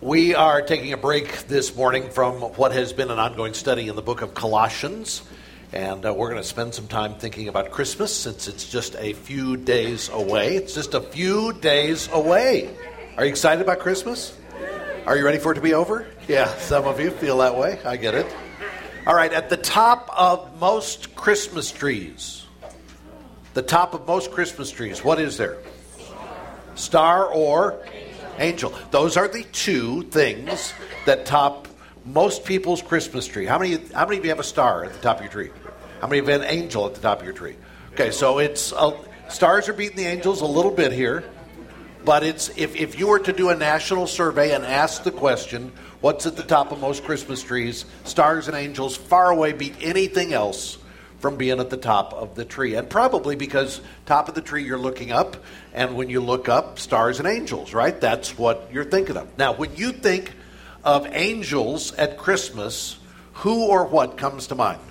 We are taking a break this morning from what has been an ongoing study in the book of Colossians, and we're going to spend some time thinking about Christmas since it's just a few days away. It's just a few days away. Are you excited about Christmas? Are you ready for it to be over? Yeah, some of you feel that way. I get it. All right, at the top of most Christmas trees, what is there? Star or angel. Those are the two things that top most people's Christmas tree. How many of you have a star at the top of your tree? How many of you have an angel at the top of your tree? Okay, so it's stars are beating the angels a little bit here, but it's if you were to do a national survey and ask the question, what's at the top of most Christmas trees? Stars and angels far away beat anything else from being at the top of the tree. And probably because top of the tree you're looking up, and when you look up, stars and angels, right? That's what you're thinking of. Now, when you think of angels at Christmas, who or what comes to mind?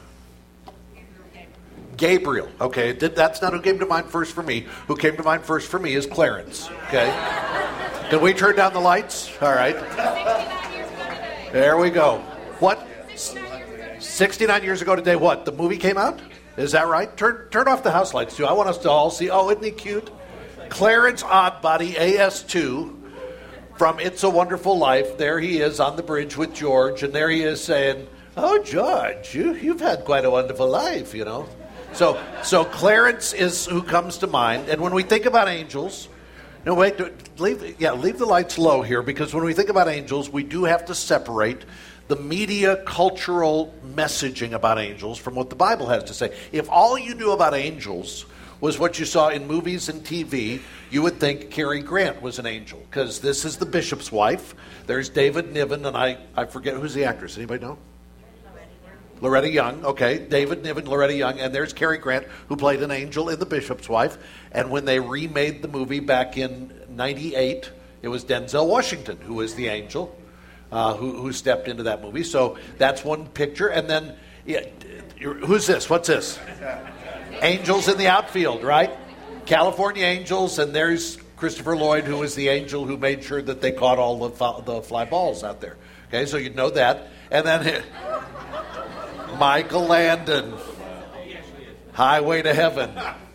Gabriel. Okay, that's not who came to mind first for me. Who came to mind first for me is Clarence. Okay. Can we turn down the lights? All right. There we go. What? 69 years ago today, what? The movie came out? Is that right? Turn off the house lights, too. I want us to all see. Oh, isn't he cute? Clarence Oddbody, AS2, from It's a Wonderful Life. There he is on the bridge with George, and there he is saying, "Oh, George, you've had quite a wonderful life, you know." So Clarence is who comes to mind. And when we think about angels, no, wait, leave the lights low here, because when we think about angels, we do have to separate the media cultural messaging about angels from what the Bible has to say. If all you knew about angels was what you saw in movies and TV, you would think Cary Grant was an angel, because this is the bishop's wife. There's David Niven, and I forget who's the actress. Anybody know? Loretta Young. Okay, David Niven, Loretta Young, and there's Cary Grant, who played an angel in The Bishop's Wife. And when they remade the movie back in 98, it was Denzel Washington who was the angel. Who stepped into that movie. So that's one picture. And then, who's this? What's this? Angels in the outfield, right? California Angels, and there's Christopher Lloyd, who was the angel who made sure that they caught all the fly balls out there. Okay, so you'd know that. And then Michael Landon, Highway to Heaven.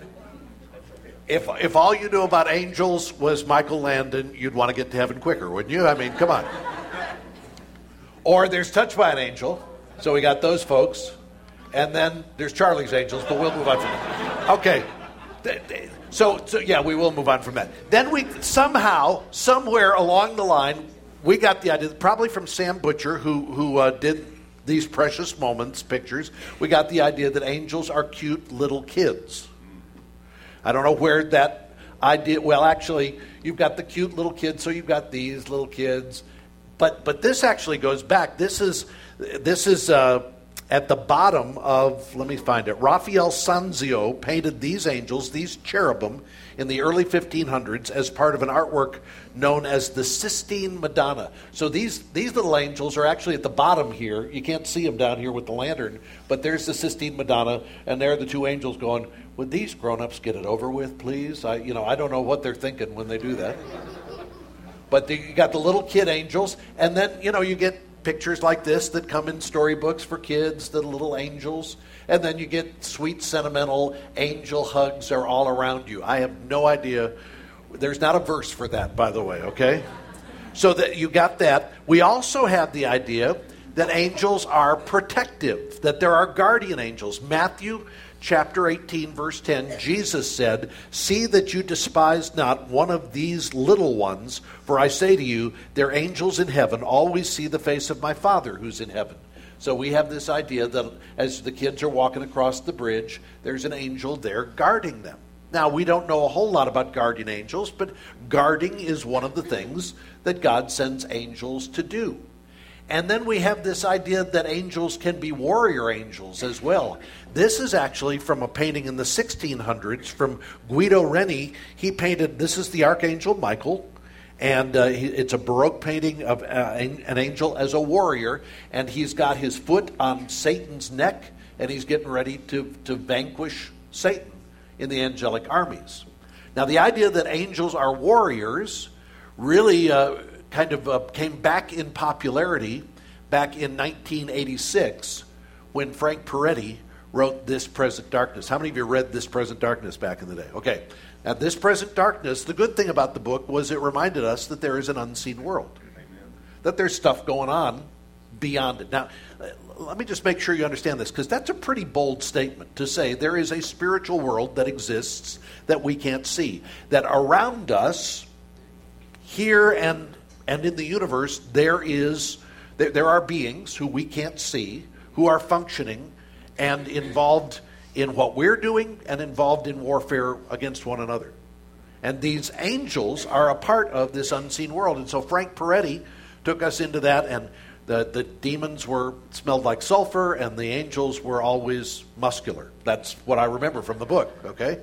If all you knew about angels was Michael Landon, you'd want to get to heaven quicker, wouldn't you? I mean, come on. Or there's Touched by an Angel. So we got those folks. And then there's Charlie's Angels, but we'll move on from that. Okay. So yeah, we will move on from that. Then we somehow, somewhere along the line, we got the idea, probably from Sam Butcher, who did these Precious Moments pictures, we got the idea that angels are cute little kids. I don't know where that idea, well, actually, you've got the cute little kids, so you've got these little kids. But this actually goes back. This is at the bottom of, let me find it, Raphael Sanzio painted these angels, these cherubim, in the early 1500s as part of an artwork known as the Sistine Madonna. So these little angels are actually at the bottom here. You can't see them down here with the lantern, but there's the Sistine Madonna, and there are the two angels going, "Would these grown-ups get it over with, please?" I don't know what they're thinking when they do that. But you got the little kid angels, and then, you get pictures like this that come in storybooks for kids, the little angels, and then you get sweet, sentimental angel hugs are all around you. I have no idea. There's not a verse for that, by the way, okay? So that you got that. We also have the idea that angels are protective, that there are guardian angels. Matthew chapter 18, verse 10, Jesus said, "See that you despise not one of these little ones, for I say to you, their angels in heaven always see the face of my Father who's in heaven." So we have this idea that as the kids are walking across the bridge, there's an angel there guarding them. Now, we don't know a whole lot about guardian angels, but guarding is one of the things that God sends angels to do. And then we have this idea that angels can be warrior angels as well. This is actually from a painting in the 1600s from Guido Reni. He painted, this is the Archangel Michael, and it's a Baroque painting of an angel as a warrior, and he's got his foot on Satan's neck, and he's getting ready to vanquish Satan in the angelic armies. Now, the idea that angels are warriors really kind of came back in popularity back in 1986 when Frank Peretti wrote This Present Darkness. How many of you read This Present Darkness back in the day? Okay. Now, This Present Darkness, the good thing about the book was it reminded us that there is an unseen world. Amen. That there's stuff going on beyond it. Now, let me just make sure you understand this, because that's a pretty bold statement to say there is a spiritual world that exists that we can't see. That around us, here and in the universe, there are beings who we can't see, who are functioning and involved in what we're doing and involved in warfare against one another. And these angels are a part of this unseen world. And so Frank Peretti took us into that, and the demons smelled like sulfur, and the angels were always muscular. That's what I remember from the book, okay?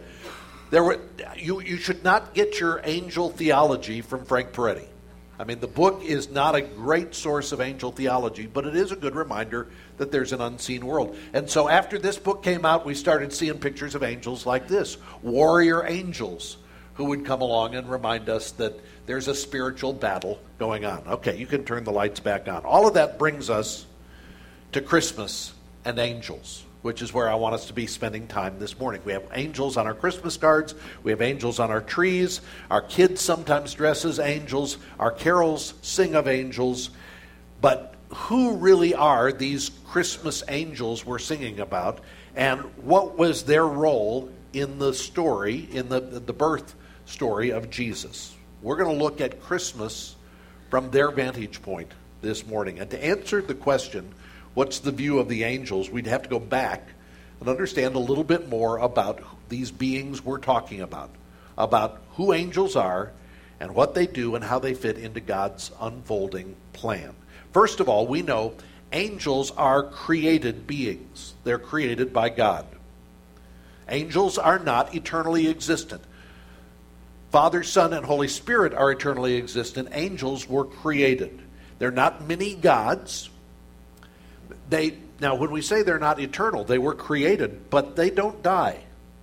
You should not get your angel theology from Frank Peretti. I mean, the book is not a great source of angel theology, but it is a good reminder that there's an unseen world. And so after this book came out, we started seeing pictures of angels like this, warrior angels, who would come along and remind us that there's a spiritual battle going on. Okay, you can turn the lights back on. All of that brings us to Christmas and angels, which is where I want us to be spending time this morning. We have angels on our Christmas cards. We have angels on our trees. Our kids sometimes dress as angels. Our carols sing of angels. But who really are these Christmas angels we're singing about? And what was their role in the story, in the birth story of Jesus? We're going to look at Christmas from their vantage point this morning. And to answer the question, what's the view of the angels, we'd have to go back and understand a little bit more about these beings we're talking about who angels are and what they do and how they fit into God's unfolding plan. First of all, we know angels are created beings. They're created by God. Angels are not eternally existent. Father, Son, and Holy Spirit are eternally existent. Angels were created. They're not mini gods. Now, when we say they're not eternal, they were created, but they don't die.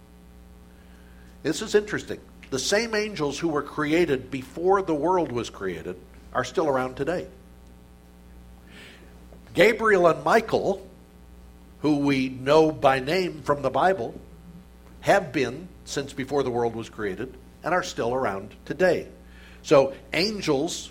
This is interesting. The same angels who were created before the world was created are still around today. Gabriel and Michael, who we know by name from the Bible, have been since before the world was created and are still around today. So angels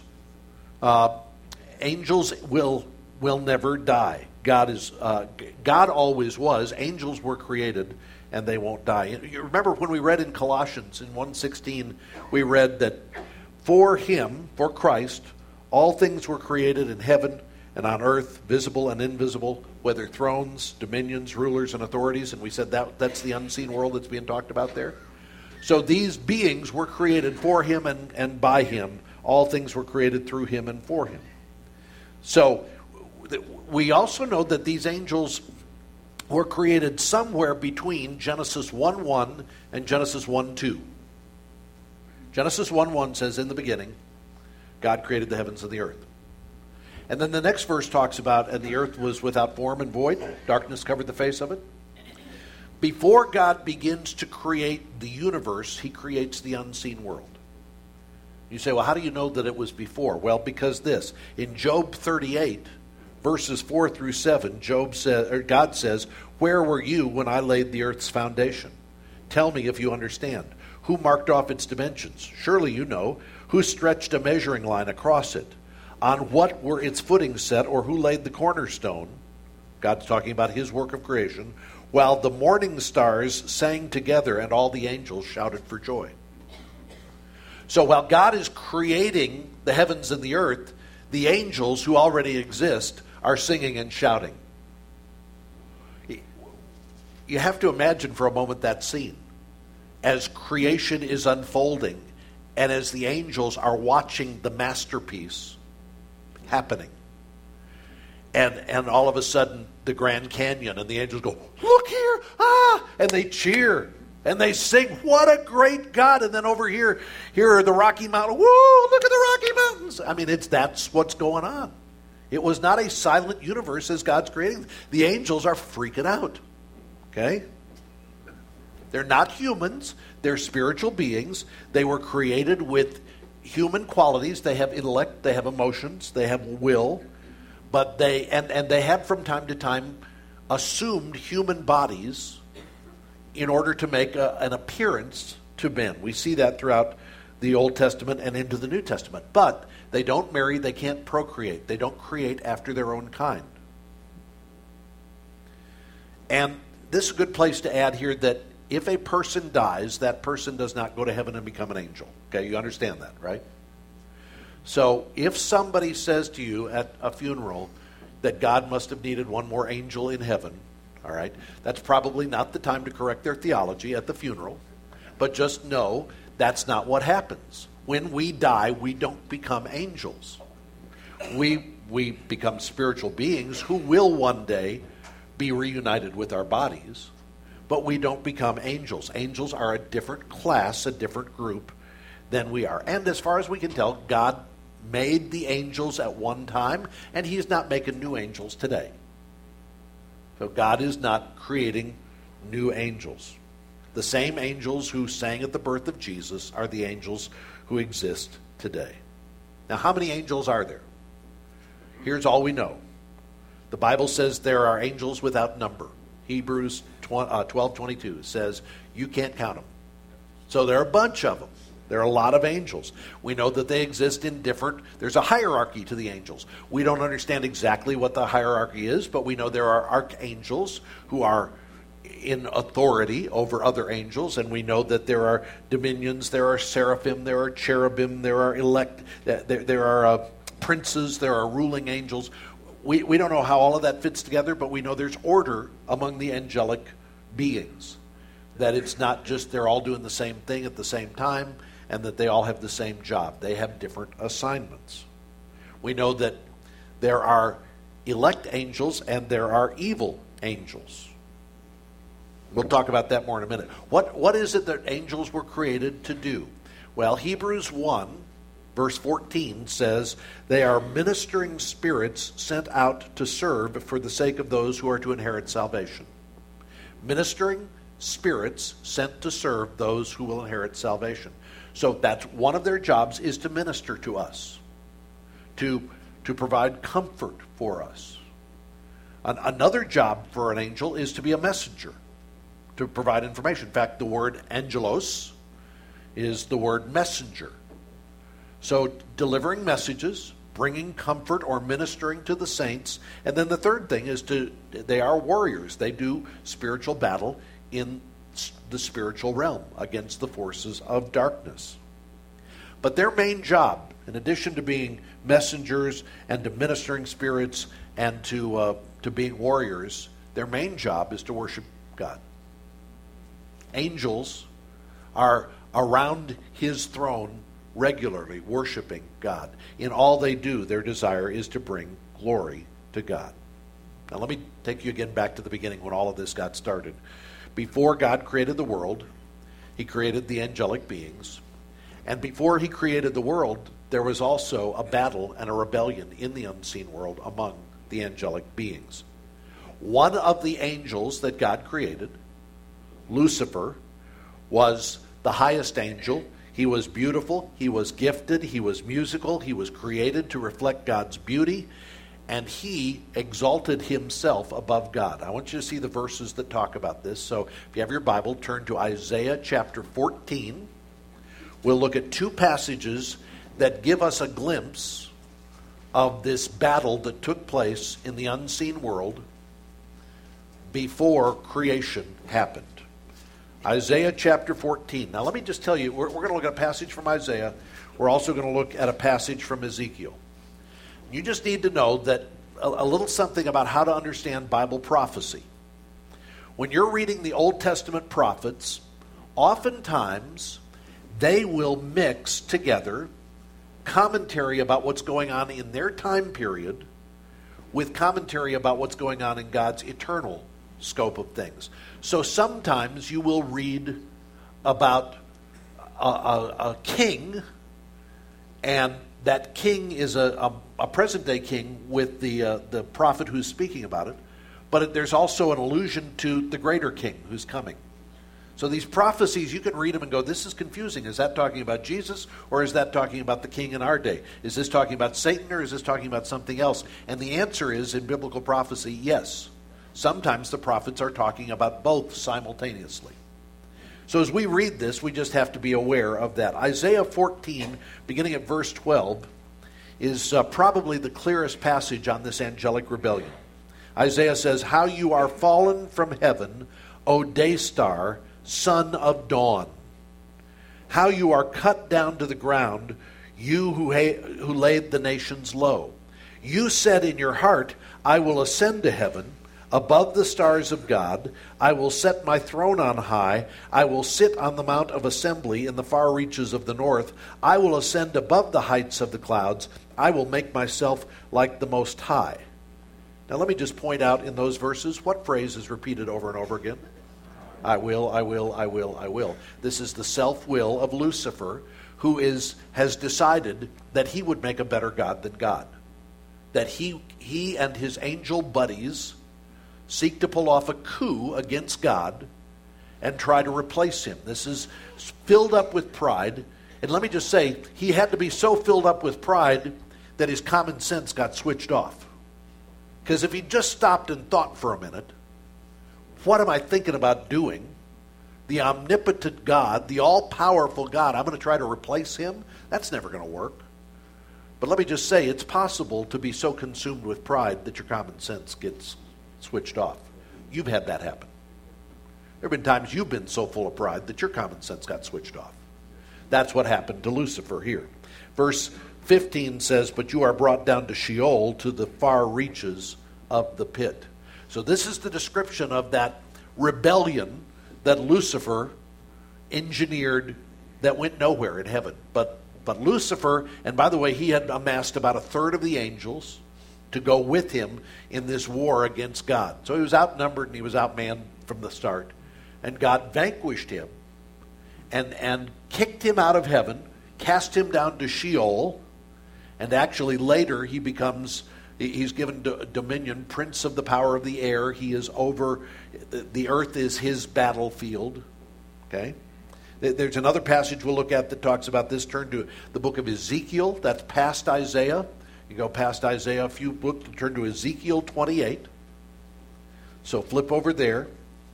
will never die. God always was. Angels were created, and they won't die. You remember when we read in Colossians in 1:16, we read that for him, for Christ, all things were created in heaven and on earth, visible and invisible, whether thrones, dominions, rulers, and authorities. And we said that's the unseen world that's being talked about there. So these beings were created for him and by him. All things were created through him and for him. So we also know that these angels were created somewhere between Genesis 1:1 and Genesis 1:2. Genesis 1:1 says, in the beginning, God created the heavens and the earth. And then the next verse talks about, and the earth was without form and void. Darkness covered the face of it. Before God begins to create the universe, he creates the unseen world. You say, well, how do you know that it was before? Well, because in Job 38, verses 4 through 7, God says, where were you when I laid the earth's foundation? Tell me if you understand. Who marked off its dimensions? Surely you know. Who stretched a measuring line across it? On what were its footings set, or who laid the cornerstone? God's talking about his work of creation. While the morning stars sang together and all the angels shouted for joy. So while God is creating the heavens and the earth, the angels who already exist are singing and shouting. You have to imagine for a moment that scene. As creation is unfolding and as the angels are watching the masterpiece happening. And all of a sudden, the Grand Canyon, and the angels go, look here, and they cheer, and they sing, what a great God. And then over here are the Rocky Mountains. Whoa, look at the Rocky Mountains. I mean, that's what's going on. It was not a silent universe as God's creating. The angels are freaking out, okay? They're not humans. They're spiritual beings. They were created with human qualities. They have intellect, they have emotions, they have will, but they have from time to time assumed human bodies in order to make an appearance to men. We see that throughout the Old Testament and into the New Testament. But they don't marry, they can't procreate. They don't create after their own kind. And this is a good place to add here that if a person dies, that person does not go to heaven and become an angel. Okay, you understand that, right? So if somebody says to you at a funeral that God must have needed one more angel in heaven, all right, that's probably not the time to correct their theology at the funeral. But just know that's not what happens. When we die, we don't become angels. We become spiritual beings who will one day be reunited with our bodies, but we don't become angels. Angels are a different class, a different group than we are. And as far as we can tell, God made the angels at one time, and He's not making new angels today. So God is not creating new angels. The same angels who sang at the birth of Jesus are the angels who exist today. Now, how many angels are there? Here's all we know. The Bible says there are angels without number. Hebrews 12:22 says you can't count them. So there are a bunch of them. There are a lot of angels. We know that they exist in there's a hierarchy to the angels. We don't understand exactly what the hierarchy is, but we know there are archangels who are in authority over other angels, and we know that there are dominions, there are seraphim, there are cherubim, there are elect, there are princes, there are ruling angels. We don't know how all of that fits together, but we know there's order among the angelic beings. That it's not just they're all doing the same thing at the same time, and that they all have the same job. They have different assignments. We know that there are elect angels and there are evil angels. We'll talk about that more in a minute. What is it that angels were created to do? Well, Hebrews 1, verse 14 says, they are ministering spirits sent out to serve for the sake of those who are to inherit salvation. Ministering spirits sent to serve those who will inherit salvation. So that's one of their jobs, is to minister to us, to provide comfort for us. Another job for an angel is to be a messenger, to provide information. In fact, the word angelos is the word messenger. So delivering messages, bringing comfort or ministering to the saints. And then the third thing is they are warriors. They do spiritual battle in the spiritual realm against the forces of darkness. But their main job, in addition to being messengers and to ministering spirits and to being warriors, their main job is to worship God. Angels are around His throne regularly worshiping God. In all they do, their desire is to bring glory to God. Now let me take you again back to the beginning when all of this got started. Before God created the world, He created the angelic beings. And before He created the world, there was also a battle and a rebellion in the unseen world among the angelic beings. One of the angels that God created, Lucifer, was the highest angel. He was beautiful, he was gifted, he was musical, he was created to reflect God's beauty, and he exalted himself above God. I want you to see the verses that talk about this. So if you have your Bible, turn to Isaiah chapter 14. We'll look at two passages that give us a glimpse of this battle that took place in the unseen world before creation happened. Isaiah chapter 14. Now let me just tell you, we're going to look at a passage from Isaiah. We're also going to look at a passage from Ezekiel. You just need to know that a little something about how to understand Bible prophecy. When you're reading the Old Testament prophets, oftentimes they will mix together commentary about what's going on in their time period with commentary about what's going on in God's eternal scope of things. So sometimes you will read about a king, and that king is a present-day king with the prophet who's speaking about it, but there's also an allusion to the greater king who's coming. So these prophecies, you can read them and go, this is confusing. Is that talking about Jesus, or is that talking about the king in our day? Is this talking about Satan, or is this talking about something else? And the answer is, in biblical prophecy, yes. Sometimes the prophets are talking about both simultaneously. So as we read this, we just have to be aware of that. Isaiah 14, beginning at verse 12, is probably the clearest passage on this angelic rebellion. Isaiah says, "How you are fallen from heaven, O day star, son of dawn. How you are cut down to the ground, you who laid the nations low. You said in your heart, I will ascend to heaven, above the stars of God. I will set my throne on high. I will sit on the mount of assembly in the far reaches of the north. I will ascend above the heights of the clouds. I will make myself like the Most High." Now let me just point out in those verses, what phrase is repeated over and over again? I will, I will, I will, I will. This is the self-will of Lucifer, who has decided that he would make a better God than God. That he and his angel buddies seek to pull off a coup against God and try to replace him. This is filled up with pride. And let me just say, he had to be so filled up with pride that his common sense got switched off. Because if he just stopped and thought for a minute, what am I thinking about doing? The omnipotent God, the all-powerful God, I'm going to try to replace him? That's never going to work. But let me just say, it's possible to be so consumed with pride that your common sense gets switched off. You've had that happen. There have been times you've been so full of pride that your common sense got switched off. That's what happened to Lucifer here. Verse 15 says, "But you are brought down to Sheol, to the far reaches of the pit." So this is the description of that rebellion that Lucifer engineered that went nowhere in heaven. But Lucifer, and by the way, he had amassed about a third of the angels to go with him in this war against God. So he was outnumbered and he was outmanned from the start. And God vanquished him and kicked him out of heaven, cast him down to Sheol, and actually later he's given dominion, prince of the power of the air. He is over, the earth is his battlefield. Okay? There's another passage we'll look at that talks about this. Turn to the book of Ezekiel. That's past Isaiah. You go past Isaiah a few books, turn to Ezekiel 28. So flip over there.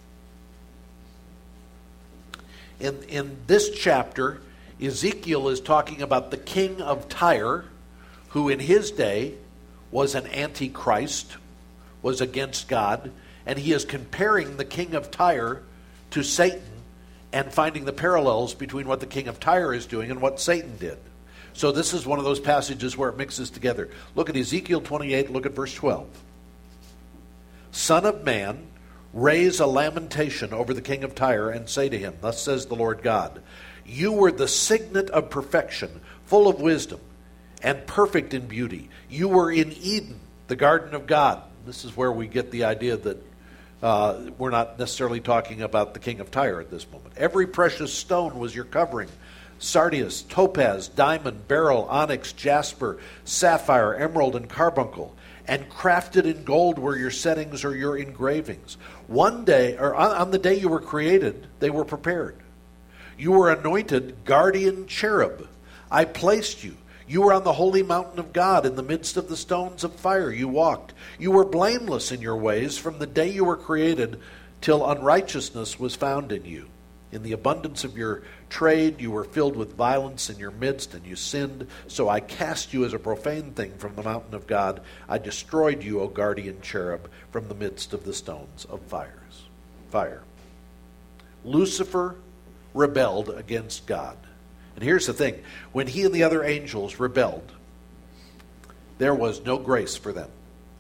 In this chapter, Ezekiel is talking about the king of Tyre, who in his day was an antichrist, was against God, and he is comparing the king of Tyre to Satan and finding the parallels between what the king of Tyre is doing and what Satan did. So this is one of those passages where it mixes together. Look at Ezekiel 28, look at verse 12. "Son of man, raise a lamentation over the king of Tyre and say to him, Thus says the Lord God, you were the signet of perfection, full of wisdom, and perfect in beauty. You were in Eden, the garden of God." This is where we get the idea that we're not necessarily talking about the king of Tyre at this moment. "Every precious stone was your covering. Sardius, topaz, diamond, beryl, onyx, jasper, sapphire, emerald, and carbuncle. And crafted in gold were your settings or your engravings. One day, or on the day you were created, they were prepared. You were anointed guardian cherub. I placed you. You were on the holy mountain of God. In the midst of the stones of fire you walked. You were blameless in your ways from the day you were created till unrighteousness was found in you. In the abundance of your trade you were filled with violence in your midst, and you sinned. So I cast you as a profane thing from the mountain of God. I destroyed you, O guardian cherub, from the midst of the stones of fire." Lucifer rebelled against God. And here's the thing. When he and the other angels rebelled, there was no grace for them.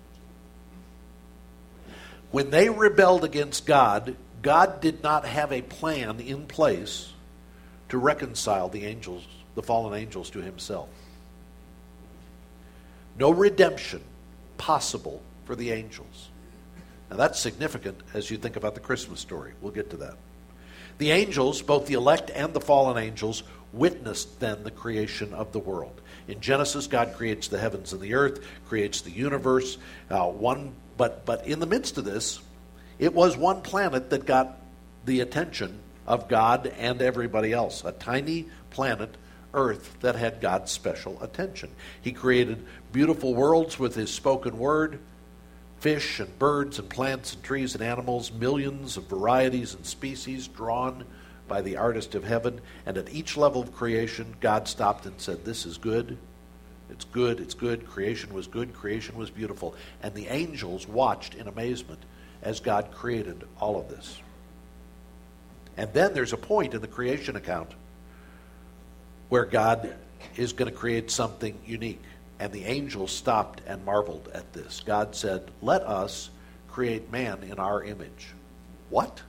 When they rebelled against God, God did not have a plan in place to reconcile the angels, the fallen angels, to himself. No redemption possible for the angels. Now that's significant as you think about the Christmas story. We'll get to that. The angels, both the elect and the fallen angels, witnessed then the creation of the world. In Genesis, God creates the heavens and the earth, creates the universe. But in the midst of this, it was one planet that got the attention of God and everybody else. A tiny planet, Earth, that had God's special attention. He created beautiful worlds with his spoken word, fish and birds and plants and trees and animals, millions of varieties and species drawn by the artist of heaven. And at each level of creation, God stopped and said, this is good. It's good, it's good. Creation was good, creation was beautiful. And the angels watched in amazement as God created all of this. And then there's a point in the creation account where God is going to create something unique. And the angels stopped and marveled at this. God said, let us create man in our image. What?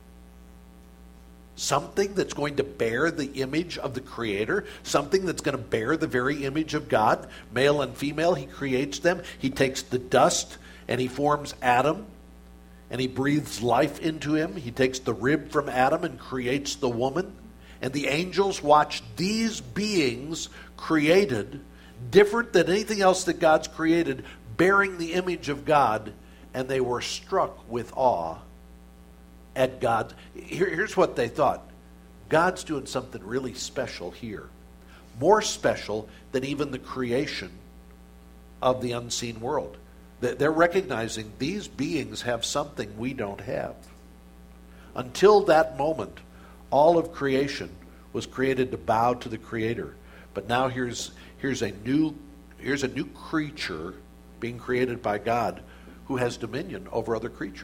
Something that's going to bear the image of the Creator? Something that's going to bear the very image of God? Male and female, he creates them. He takes the dust and he forms Adam. And he breathes life into him. He takes the rib from Adam and creates the woman. And the angels watch these beings created, different than anything else that God's created, bearing the image of God, and they were struck with awe at God. Here's what they thought. God's doing something really special here. More special than even the creation of the unseen world. They're recognizing these beings have something we don't have. Until that moment, all of creation was created to bow to the Creator. But now here's a new creature being created by God who has dominion over other creatures.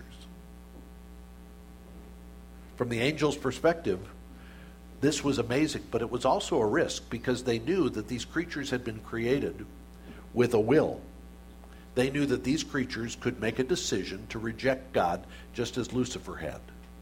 From the angels' perspective, this was amazing, but it was also a risk because they knew that these creatures had been created with a will. They knew that these creatures could make a decision to reject God just as Lucifer had.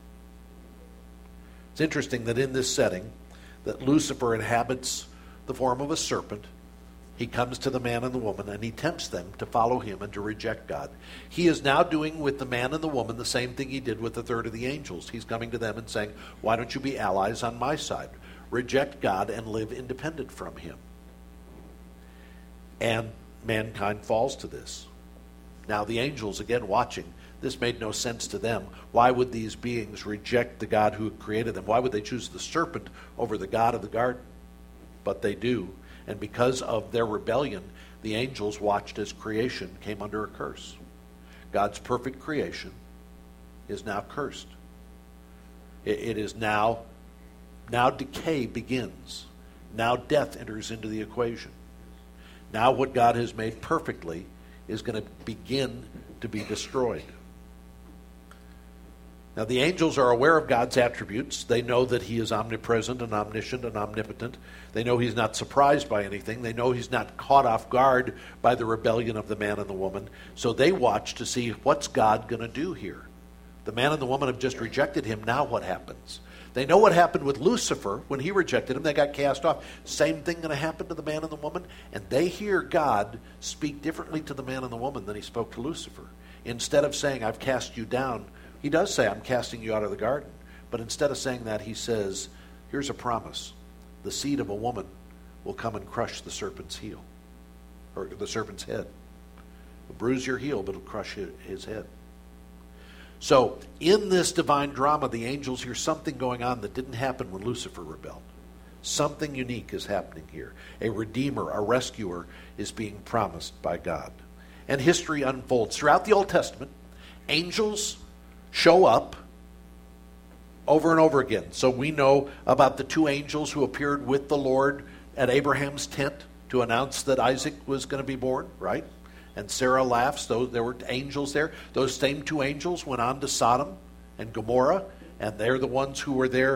It's interesting that in this setting, that Lucifer inhabits the form of a serpent. He comes to the man and the woman and he tempts them to follow him and to reject God. He is now doing with the man and the woman the same thing he did with the third of the angels. He's coming to them and saying, why don't you be allies on my side? Reject God and live independent from him. And mankind falls to this. Now the angels, again watching, this made no sense to them. Why would these beings reject the God who created them? Why would they choose the serpent over the God of the garden? But they do. And because of their rebellion, the angels watched as creation came under a curse. God's perfect creation is now cursed. It is now decay begins. Now death enters into the equation. Now what God has made perfectly is going to begin to be destroyed. Now the angels are aware of God's attributes. They know that he is omnipresent and omniscient and omnipotent. They know he's not surprised by anything. They know he's not caught off guard by the rebellion of the man and the woman. So they watch to see what's God going to do here. The man and the woman have just rejected him. Now what happens? They know what happened with Lucifer. When he rejected him, they got cast off. Same thing going to happen to the man and the woman. And they hear God speak differently to the man and the woman than he spoke to Lucifer. Instead of saying, I've cast you down, he does say, I'm casting you out of the garden. But instead of saying that, he says, here's a promise. The seed of a woman will come and crush the serpent's heel, or the serpent's head. It'll bruise your heel, but it'll crush his head. So, in this divine drama, the angels hear something going on that didn't happen when Lucifer rebelled. Something unique is happening here. A redeemer, a rescuer is being promised by God. And history unfolds. Throughout the Old Testament, angels show up over and over again. So we know about the two angels who appeared with the Lord at Abraham's tent to announce that Isaac was going to be born, right? And Sarah laughs. There were angels there. Those same two angels went on to Sodom and Gomorrah, and they're the ones who were there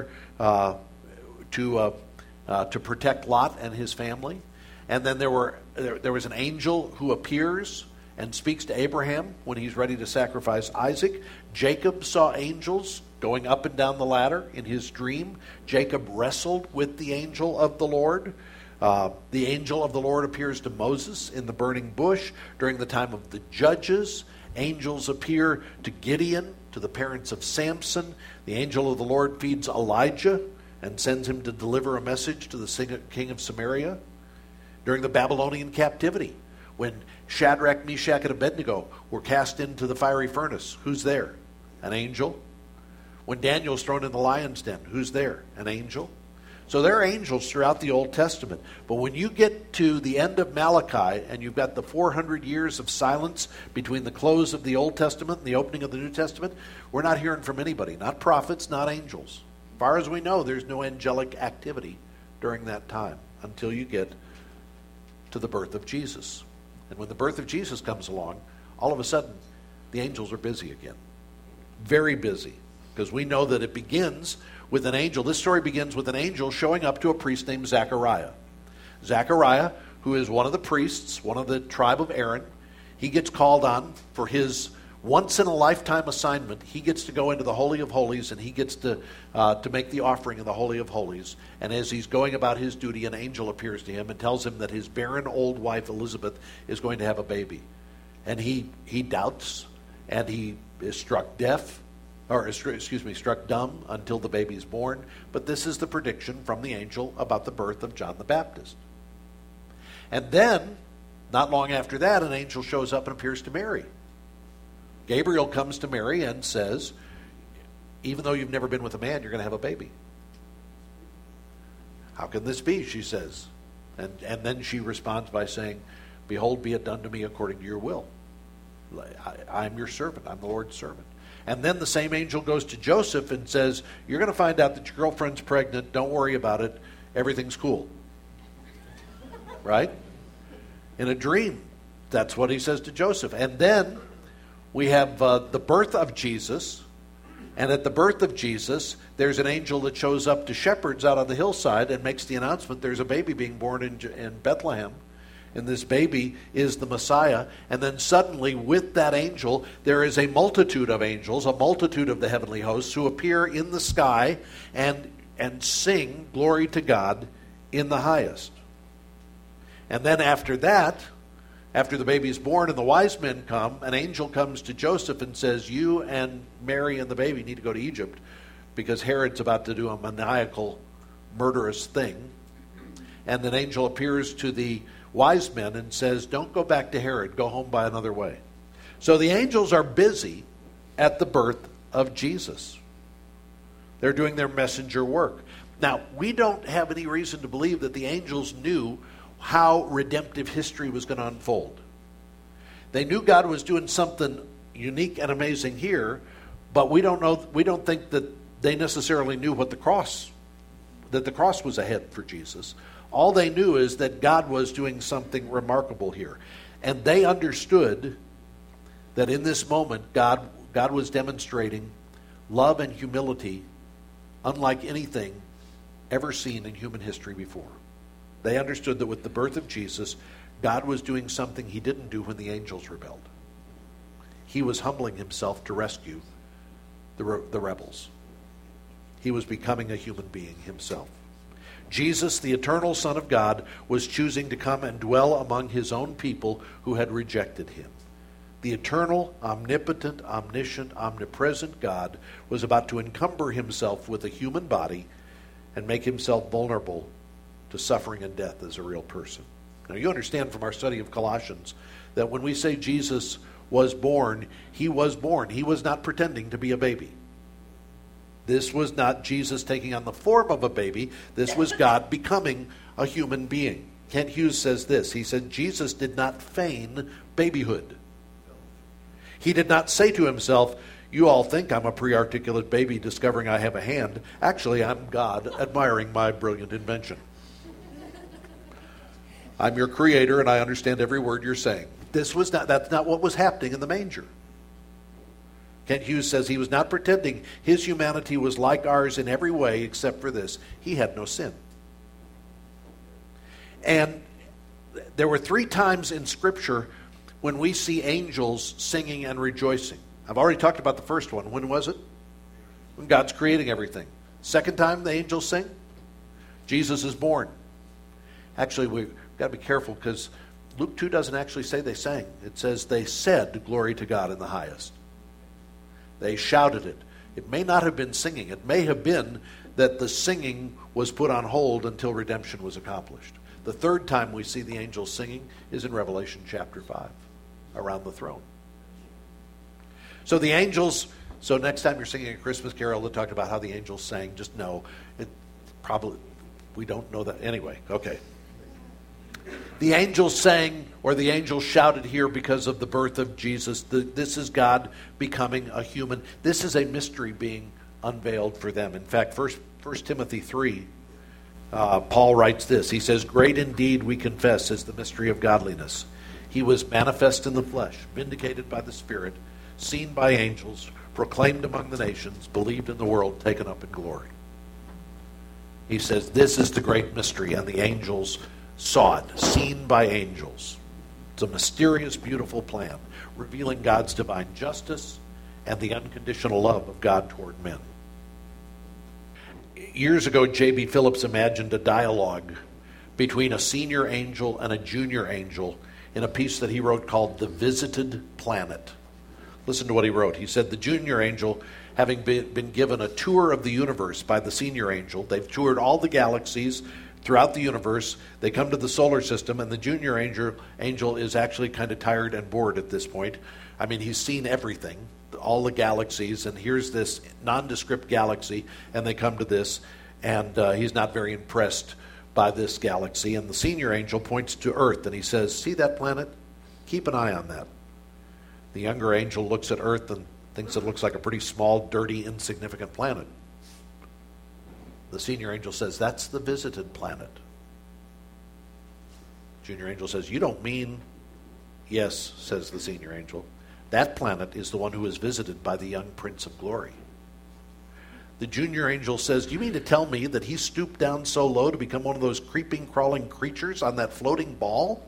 to protect Lot and his family. And then there was an angel who appears and speaks to Abraham when he's ready to sacrifice Isaac. Jacob saw angels going up and down the ladder in his dream. Jacob wrestled with the angel of the Lord. The angel of the Lord appears to Moses in the burning bush. During the time of the judges, angels appear to Gideon, to the parents of Samson. The angel of the Lord feeds Elijah and sends him to deliver a message to the king of Samaria. During the Babylonian captivity, when Shadrach, Meshach, and Abednego were cast into the fiery furnace, who's there? An angel. When Daniel's thrown in the lion's den, who's there? An angel. So there are angels throughout the Old Testament. But when you get to the end of Malachi and you've got the 400 years of silence between the close of the Old Testament and the opening of the New Testament, we're not hearing from anybody. Not prophets, not angels. As far as we know, there's no angelic activity during that time until you get to the birth of Jesus. And when the birth of Jesus comes along, all of a sudden, the angels are busy again. Very busy. Because we know that it begins with an angel. This story begins with an angel showing up to a priest named Zechariah. Zechariah, who is one of the priests, one of the tribe of Aaron, he gets called on for his once-in-a-lifetime assignment. He gets to go into the Holy of Holies, and he gets to make the offering in the Holy of Holies. And as he's going about his duty, an angel appears to him and tells him that his barren old wife, Elizabeth, is going to have a baby. And he doubts, and he is struck dumb until the baby is born. But this is the prediction from the angel about the birth of John the Baptist. And then, not long after that, an angel shows up and appears to Mary. Gabriel comes to Mary and says, even though you've never been with a man, you're going to have a baby. How can this be, she says. And then she responds by saying, behold, be it done to me according to your will. I'm your servant. I'm the Lord's servant. And then the same angel goes to Joseph and says, you're going to find out that your girlfriend's pregnant. Don't worry about it. Everything's cool. Right? In a dream, that's what he says to Joseph. And then we have the birth of Jesus. And at the birth of Jesus, there's an angel that shows up to shepherds out on the hillside and makes the announcement there's a baby being born in Bethlehem. And this baby is the Messiah. And then suddenly, with that angel, there is a multitude of angels, a multitude of the heavenly hosts who appear in the sky and sing glory to God in the highest. And then after that, after the baby is born and the wise men come, an angel comes to Joseph and says, you and Mary and the baby need to go to Egypt because Herod's about to do a maniacal, murderous thing. And an angel appears to the wise men and says, don't go back to Herod, go home by another way. So the angels are busy at the birth of Jesus. They're doing their messenger work. Now, we don't have any reason to believe that the angels knew how redemptive history was going to unfold. They knew God was doing something unique and amazing here, but we don't think that they necessarily knew that the cross was ahead for Jesus. All they knew is that God was doing something remarkable here. And they understood that in this moment, God was demonstrating love and humility unlike anything ever seen in human history before. They understood that with the birth of Jesus, God was doing something he didn't do when the angels rebelled. He was humbling himself to rescue the rebels. He was becoming a human being himself. Jesus, the eternal Son of God, was choosing to come and dwell among his own people who had rejected him. The eternal, omnipotent, omniscient, omnipresent God was about to encumber himself with a human body and make himself vulnerable to suffering and death as a real person. Now, you understand from our study of Colossians that when we say Jesus was born, he was born. He was not pretending to be a baby. This was not Jesus taking on the form of a baby. This was God becoming a human being. Kent Hughes says this. He said, Jesus did not feign babyhood. He did not say to himself, you all think I'm a pre-articulate baby discovering I have a hand. Actually, I'm God admiring my brilliant invention. I'm your creator and I understand every word you're saying. That's not what was happening in the manger. Kent Hughes says he was not pretending his humanity was like ours in every way except for this. He had no sin. And there were 3 times in Scripture when we see angels singing and rejoicing. I've already talked about the first one. When was it? When God's creating everything. Second time the angels sing? Jesus is born. Actually, we've got to be careful because Luke 2 doesn't actually say they sang. It says they said, glory to God in the highest. They shouted it. It may not have been singing. It may have been that the singing was put on hold until redemption was accomplished. The third time we see the angels singing is in Revelation chapter 5, around the throne. So the angels So next time you're singing a Christmas carol that talked about how the angels sang, just know it probably, we don't know that. Anyway, okay. The angels sang, or the angels shouted here because of the birth of Jesus. This is God becoming a human. This is a mystery being unveiled for them. In fact, 1 Timothy 3, Paul writes this. He says, "Great indeed, we confess, is the mystery of godliness. He was manifest in the flesh, vindicated by the Spirit, seen by angels, proclaimed among the nations, believed in the world, taken up in glory." He says, this is the great mystery, and the angels saw it, seen by angels. It's a mysterious, beautiful plan, revealing God's divine justice and the unconditional love of God toward men. Years ago, J.B. Phillips imagined a dialogue between a senior angel and a junior angel in a piece that he wrote called The Visited Planet. Listen to what he wrote. He said, the junior angel, having been given a tour of the universe by the senior angel, they've toured all the galaxies throughout the universe. They come to the solar system, and the junior angel is actually kind of tired and bored at this point. I mean, he's seen everything, all the galaxies, and here's this nondescript galaxy, and they come to this, and he's not very impressed by this galaxy. And the senior angel points to Earth, and he says, see that planet? Keep an eye on that. The younger angel looks at Earth and thinks it looks like a pretty small, dirty, insignificant planet. The senior angel says, that's the visited planet. Junior angel says, you don't mean... Yes, says the senior angel. That planet is the one who is visited by the young Prince of Glory. The junior angel says, do you mean to tell me that he stooped down so low to become one of those creeping, crawling creatures on that floating ball?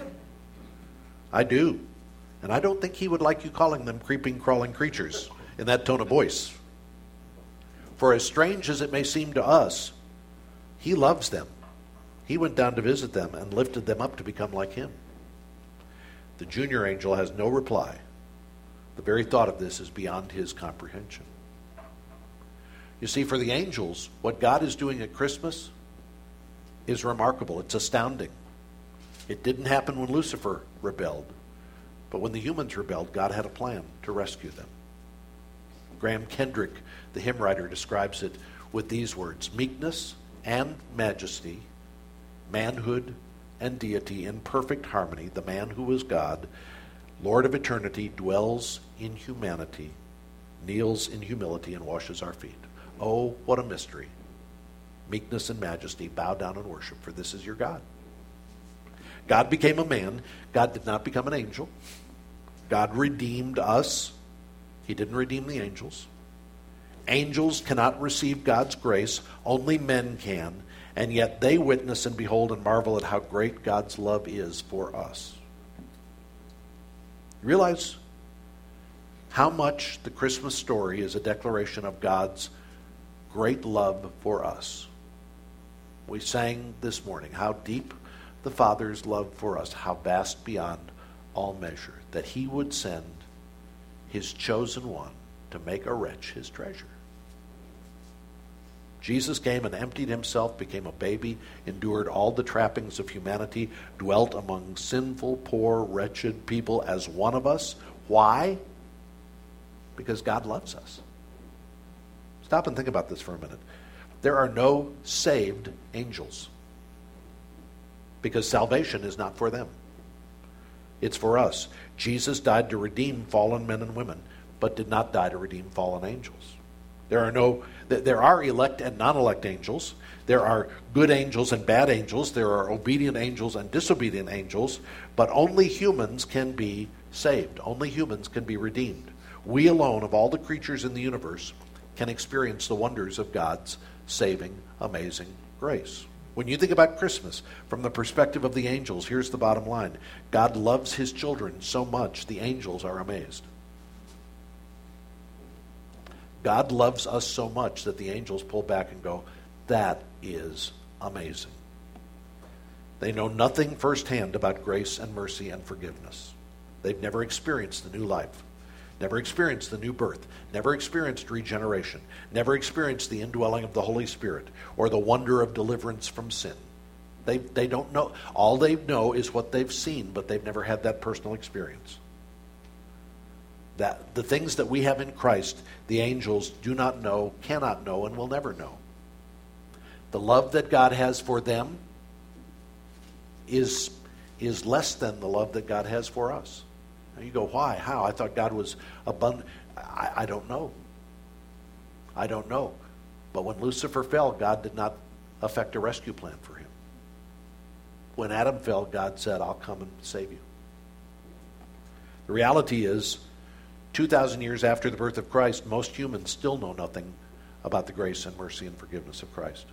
I do. And I don't think he would like you calling them creeping, crawling creatures in that tone of voice. For as strange as it may seem to us, he loves them. He went down to visit them and lifted them up to become like him. The junior angel has no reply. The very thought of this is beyond his comprehension. You see, for the angels, what God is doing at Christmas is remarkable. It's astounding. It didn't happen when Lucifer rebelled. But when the humans rebelled, God had a plan to rescue them. Graham Kendrick, the hymn writer, describes it with these words: meekness and majesty, manhood and deity in perfect harmony, the man who is God, Lord of eternity, dwells in humanity, kneels in humility, and washes our feet. Oh, what a mystery. Meekness and majesty, bow down and worship, for this is your God. God became a man. God did not become an angel. God redeemed us. He didn't redeem the angels. Angels cannot receive God's grace. Only men can. And yet they witness and behold and marvel at how great God's love is for us. Realize how much the Christmas story is a declaration of God's great love for us. We sang this morning how deep the Father's love for us, how vast beyond all measure, that he would send his chosen one to make a wretch his treasure. Jesus came and emptied himself, became a baby, endured all the trappings of humanity, dwelt among sinful, poor, wretched people as one of us. Why? Because God loves us. Stop and think about this for a minute. There are no saved angels, because salvation is not for them. It's for us. Jesus died to redeem fallen men and women, but did not die to redeem fallen angels. There are elect and non-elect angels. There are good angels and bad angels. There are obedient angels and disobedient angels, but only humans can be saved. Only humans can be redeemed. We alone, of all the creatures in the universe, can experience the wonders of God's saving, amazing grace. When you think about Christmas from the perspective of the angels, here's the bottom line. God loves his children so much, the angels are amazed. God loves us so much that the angels pull back and go, that is amazing. They know nothing firsthand about grace and mercy and forgiveness. They've never experienced the new life, never experienced the new birth, never experienced regeneration, never experienced the indwelling of the Holy Spirit or the wonder of deliverance from sin. They don't know. All they know is what they've seen, but they've never had that personal experience. That the things that we have in Christ, the angels do not know, cannot know, and will never know. The love that God has for them is less than the love that God has for us. And you go, why? How? I thought God was abundant. I don't know. I don't know. But when Lucifer fell, God did not effect a rescue plan for him. When Adam fell, God said, I'll come and save you. The reality is, 2,000 years after the birth of Christ, most humans still know nothing about the grace and mercy and forgiveness of Christ.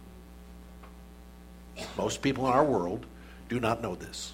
Most people in our world do not know this.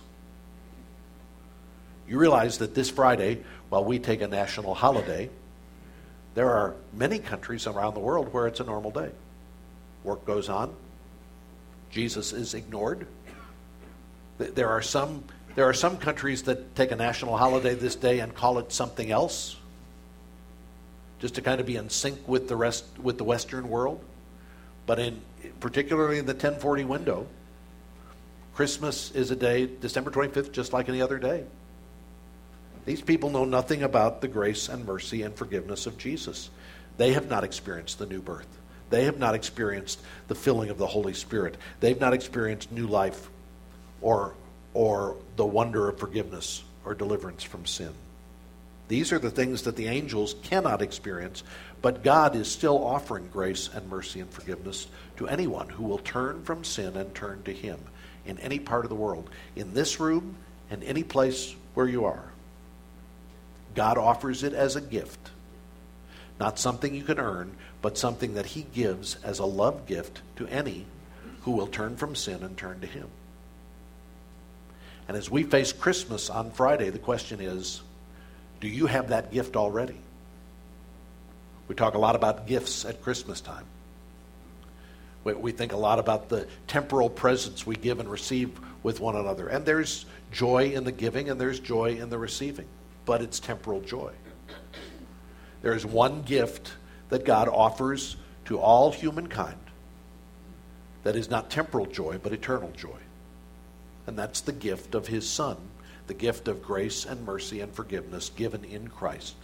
You realize that this Friday, while we take a national holiday, there are many countries around the world where it's a normal day. Work goes on. Jesus is ignored. There are some countries that take a national holiday this day and call it something else, just to kind of be in sync with the Western world. But particularly in the 1040 window, Christmas is a day, December 25th, just like any other day. These people know nothing about the grace and mercy and forgiveness of Jesus. They have not experienced the new birth. They have not experienced the filling of the Holy Spirit. They've not experienced new life or the wonder of forgiveness or deliverance from sin. These are the things that the angels cannot experience, but God is still offering grace and mercy and forgiveness to anyone who will turn from sin and turn to Him in any part of the world, in this room and any place where you are. God offers it as a gift, not something you can earn, but something that He gives as a love gift to any who will turn from sin and turn to Him. And as we face Christmas on Friday, the question is, do you have that gift already? We talk a lot about gifts at Christmas time. We think a lot about the temporal presents we give and receive with one another. And there's joy in the giving and there's joy in the receiving. But it's temporal joy. There is one gift that God offers to all humankind that is not temporal joy, but eternal joy. And that's the gift of His Son, the gift of grace and mercy and forgiveness given in Christ.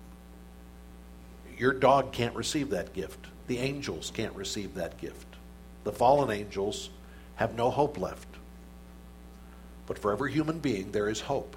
Your dog can't receive that gift. The angels can't receive that gift. The fallen angels have no hope left. But for every human being, there is hope.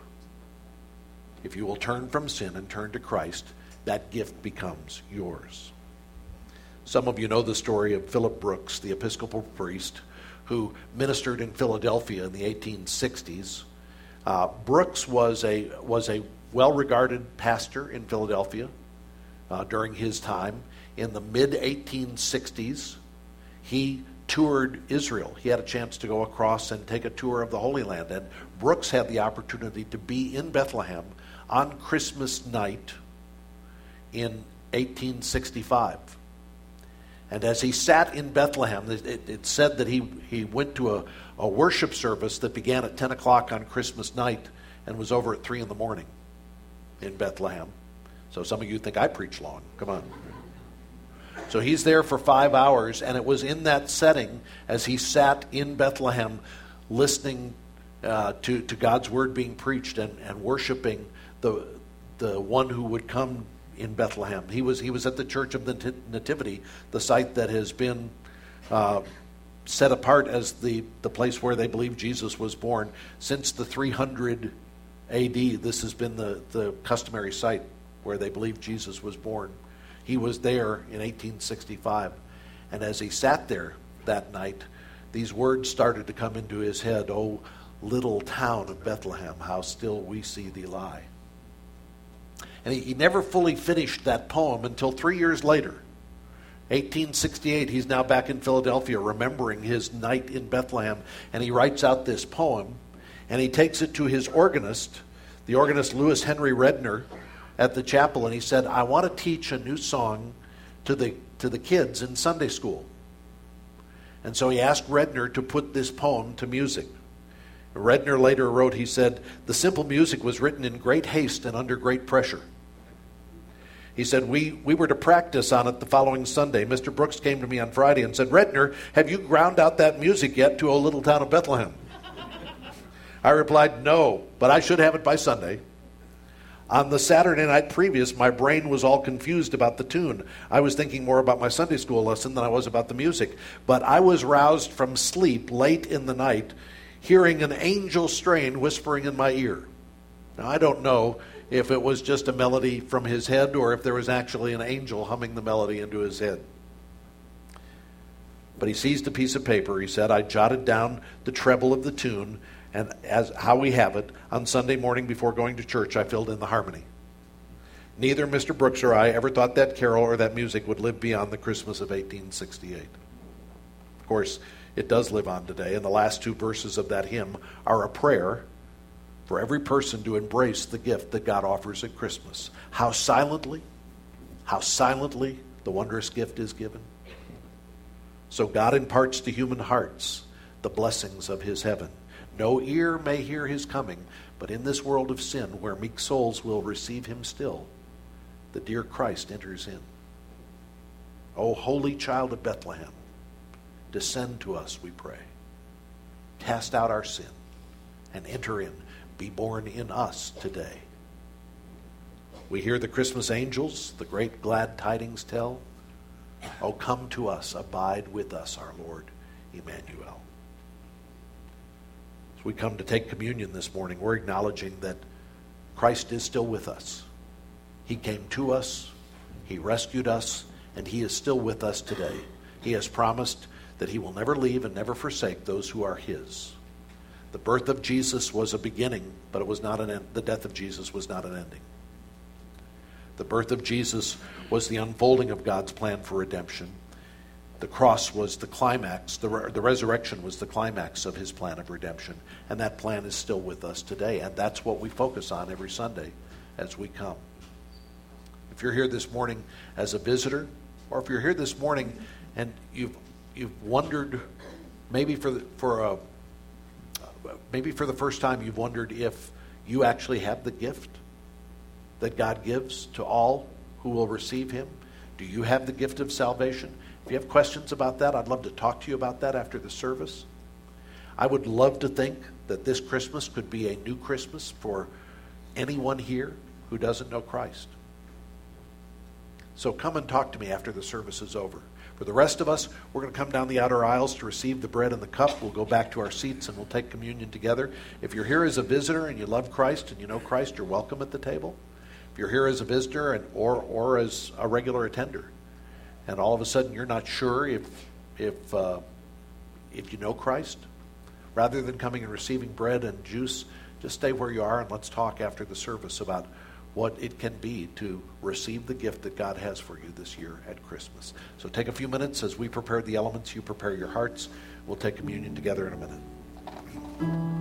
If you will turn from sin and turn to Christ, that gift becomes yours. Some of you know the story of Philip Brooks, the Episcopal priest who ministered in Philadelphia in the 1860s. Brooks was a well-regarded pastor in Philadelphia during his time. In the mid-1860s, he toured Israel. He had a chance to go across and take a tour of the Holy Land. And Brooks had the opportunity to be in Bethlehem on Christmas night in 1865. And as he sat in Bethlehem, it said that he went to a worship service that began at 10 o'clock on Christmas night and was over at 3 in the morning in Bethlehem. So some of you think I preach long. Come on. So he's there for 5 hours, and it was in that setting as he sat in Bethlehem listening to God's word being preached and worshiping the one who would come in Bethlehem. He was at the Church of the Nativity, the site that has been set apart as the place where they believe Jesus was born. Since the 300 AD, this has been the customary site where they believe Jesus was born. He was there in 1865. And as he sat there that night, these words started to come into his head. "Oh, little town of Bethlehem, how still we see thee lie." And he never fully finished that poem until 3 years later. 1868, he's now back in Philadelphia remembering his night in Bethlehem. And he writes out this poem, and he takes it to his organist, the organist Lewis Henry Redner, at the chapel, and he said, "I want to teach a new song to the kids in Sunday school." And so he asked Redner to put this poem to music. Redner later wrote, he said, "The simple music was written in great haste and under great pressure." He said, we were to practice on it the following Sunday. Mr. Brooks came to me on Friday and said, "Redner, have you ground out that music yet to O Little Town of Bethlehem?" I replied, "No, but I should have it by Sunday." On the Saturday night previous, my brain was all confused about the tune. I was thinking more about my Sunday school lesson than I was about the music. But I was roused from sleep late in the night, hearing an angel strain whispering in my ear. Now, I don't know if it was just a melody from his head or if there was actually an angel humming the melody into his head. But he seized a piece of paper. He said, I jotted down the treble of the tune, and as how we have it, on Sunday morning before going to church, I filled in the harmony. Neither Mr. Brooks or I ever thought that carol or that music would live beyond the Christmas of 1868. Of course, it does live on today, and the last two verses of that hymn are a prayer for every person to embrace the gift that God offers at Christmas. How silently the wondrous gift is given. So God imparts to human hearts the blessings of his heaven. No ear may hear his coming, but in this world of sin, where meek souls will receive him still, the dear Christ enters in. O holy child of Bethlehem, descend to us, we pray. Cast out our sin and enter in. Be born in us today. We hear the Christmas angels, the great glad tidings tell. Oh, come to us, abide with us, our Lord, Emmanuel. As we come to take communion this morning, we're acknowledging that Christ is still with us. He came to us, he rescued us, and he is still with us today. He has promised that he will never leave and never forsake those who are his. The birth of Jesus was a beginning, but it was not an end. The death of Jesus was not an ending. The birth of Jesus was the unfolding of God's plan for redemption. The cross was the climax. The resurrection was the climax of his plan of redemption. And that plan is still with us today. And that's what we focus on every Sunday as we come. If you're here this morning as a visitor, or if you're here this morning and you've wondered, maybe for the first time you've wondered if you actually have the gift that God gives to all who will receive him. Do you have the gift of salvation? If you have questions about that, I'd love to talk to you about that after the service. I would love to think that this Christmas could be a new Christmas for anyone here who doesn't know Christ. So come and talk to me after the service is over. For the rest of us, we're going to come down the outer aisles to receive the bread and the cup. We'll go back to our seats and we'll take communion together. If you're here as a visitor and you love Christ and you know Christ, you're welcome at the table. If you're here as a visitor or as a regular attender, and all of a sudden you're not sure if you know Christ, rather than coming and receiving bread and juice, just stay where you are and let's talk after the service about what it can be to receive the gift that God has for you this year at Christmas. So take a few minutes as we prepare the elements. You prepare your hearts. We'll take communion together in a minute.